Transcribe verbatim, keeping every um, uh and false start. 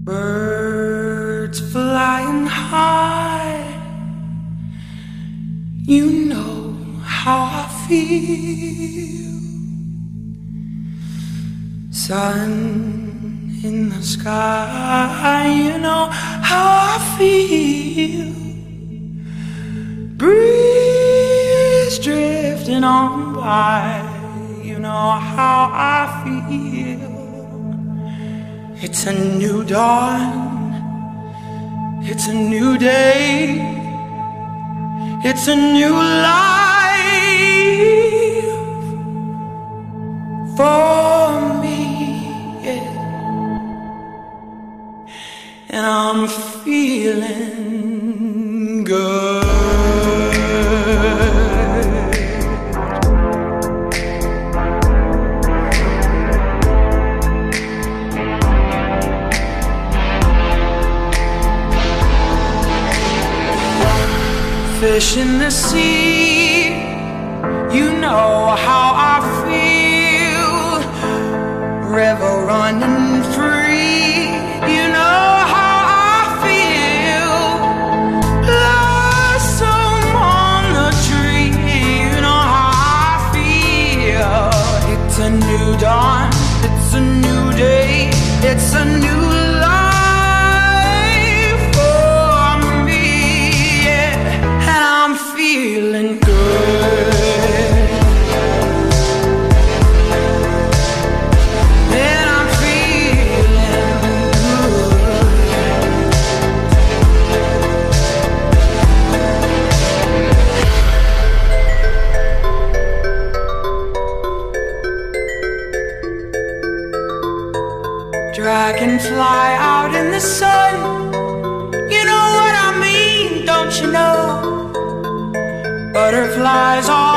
Birds flying high, you know how I feel. Sun in the sky, you know how I feel. Breeze drifting on by, you know how I feel. It's a new dawn, it's a new day, it's a new life for me, yeah. And I'm feeling good. Fish in the sea, you know how I feel. River running free, you know how I feel. Blossom on the tree, you know how I feel. It's a new dawn, it's a new day, it's a new feeling good. And I'm feeling good. Dragonfly out in the sun, you know what I mean, don't you know? Butterflies all